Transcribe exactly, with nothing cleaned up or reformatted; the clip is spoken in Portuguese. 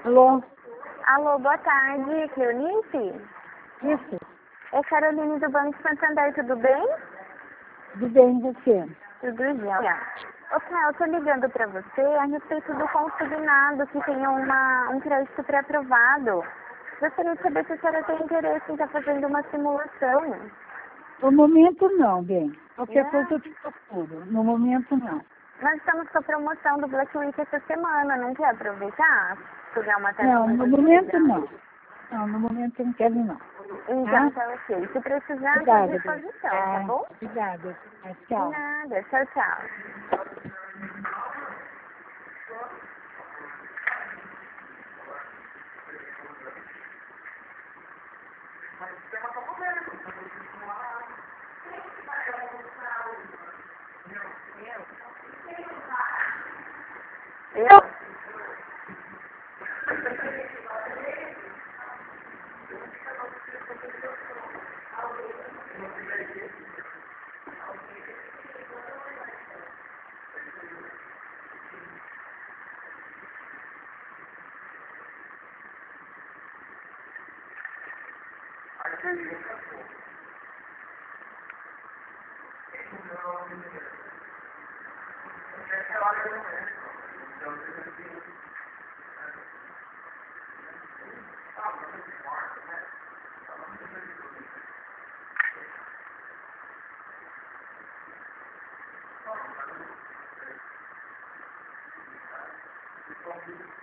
Alô? Alô, boa tarde, Cleonice? Isso, É Caroline do Banco Santander, tudo bem? tudo bem você? Tudo jóia. Ô, Cléo, eu tô ligando pra você a respeito do consignado que tem uma, um crédito pré-aprovado. Gostaria de saber se a senhora tem interesse em estar fazendo uma simulação. No momento não, bem. Qualquer Não. coisa eu te procuro. No momento não. Nós estamos com a promoção do Black Week essa semana, não quer aproveitar? Pegar uma taxa Não, mais no reduzida? momento não. Não, no momento eu não quero não. Então, Tá? tá ok. Se precisar, estou à Obrigada, bem. disposição, tá Ah, bom? obrigada. Ah, De tchau. nada. Tchau, tchau. Eu? Thank you.